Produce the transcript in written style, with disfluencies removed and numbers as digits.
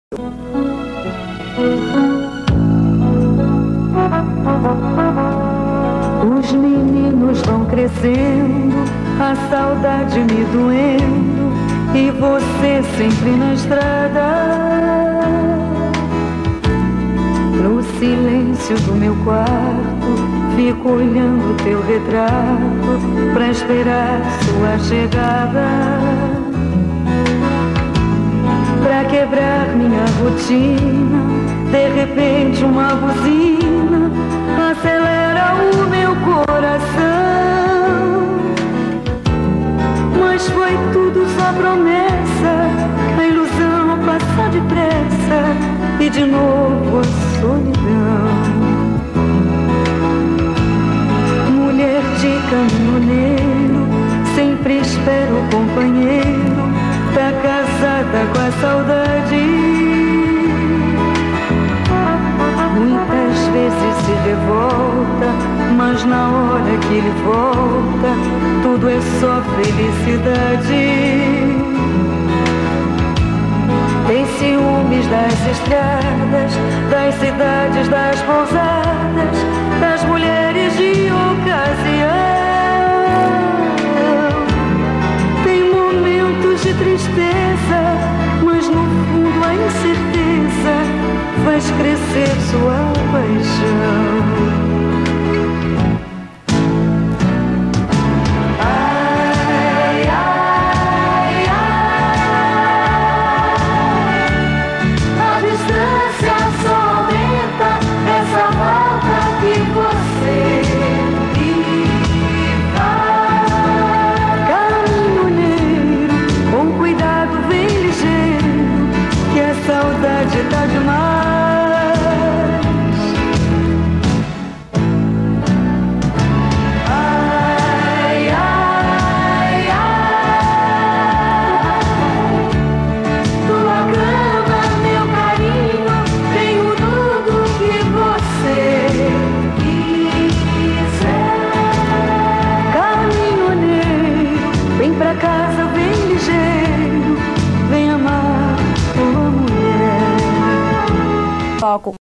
Os meninos vão crescendo, a saudade me doendo, e você sempre na estrada. No silêncio do meu quarto, fico olhando teu retrato pra esperar sua chegada, pra quebrar minha rotina. De repente uma buzina acelera o meu coração. Mas foi tudo só promessa, a ilusão passa depressa e de novo a solidão. Mulher de caminhoneiro, sempre espero o companheiro, tá casada com a saudade. Muitas vezes se revolta, mas na hora que ele volta, tudo é só felicidade. Tem ciúmes das estradas, das cidades, das pousadas, das mulheres de ocasião. Tem momentos de tristeza, mas no fundo a incerteza faz crescer sua paixão. Saudade tá demais. Ai, ai, ai. Tua cama, meu carinho, tenho tudo que você quiser. Caminhoneiro, vem pra casa, vem ligeiro, vem amar tua mulher. Toco